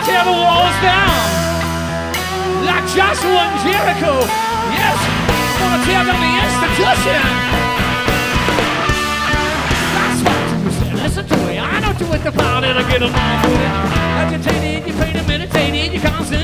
tear the walls down like Joshua and Jericho. Yes, gonna tear down the institution. That's what you said. Listen to me. I know you with the power that'll get along with it. Agitated, you painted, meditated, you concentrated.